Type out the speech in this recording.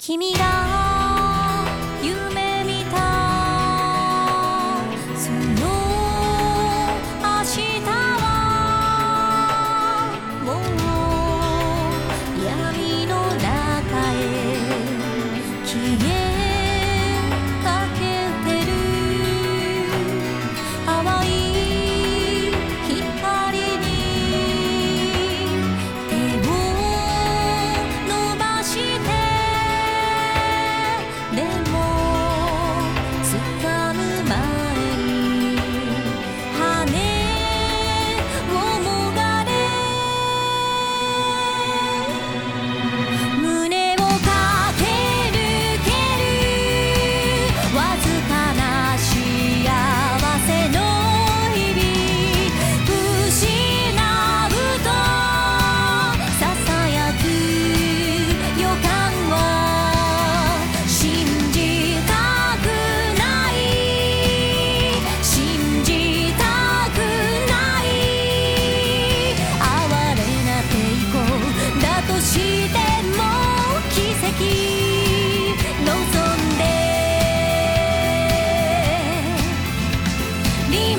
君が夢見たその明日はもう闇の中へ消えかけてる淡い光に手を伸ばしてでも掴む前に羽をもがれ胸を駆け抜けるわずかな幸せの日々失うとささやく予感を信じたくない信じたくない哀れな抵抗だとしても奇跡望んでリ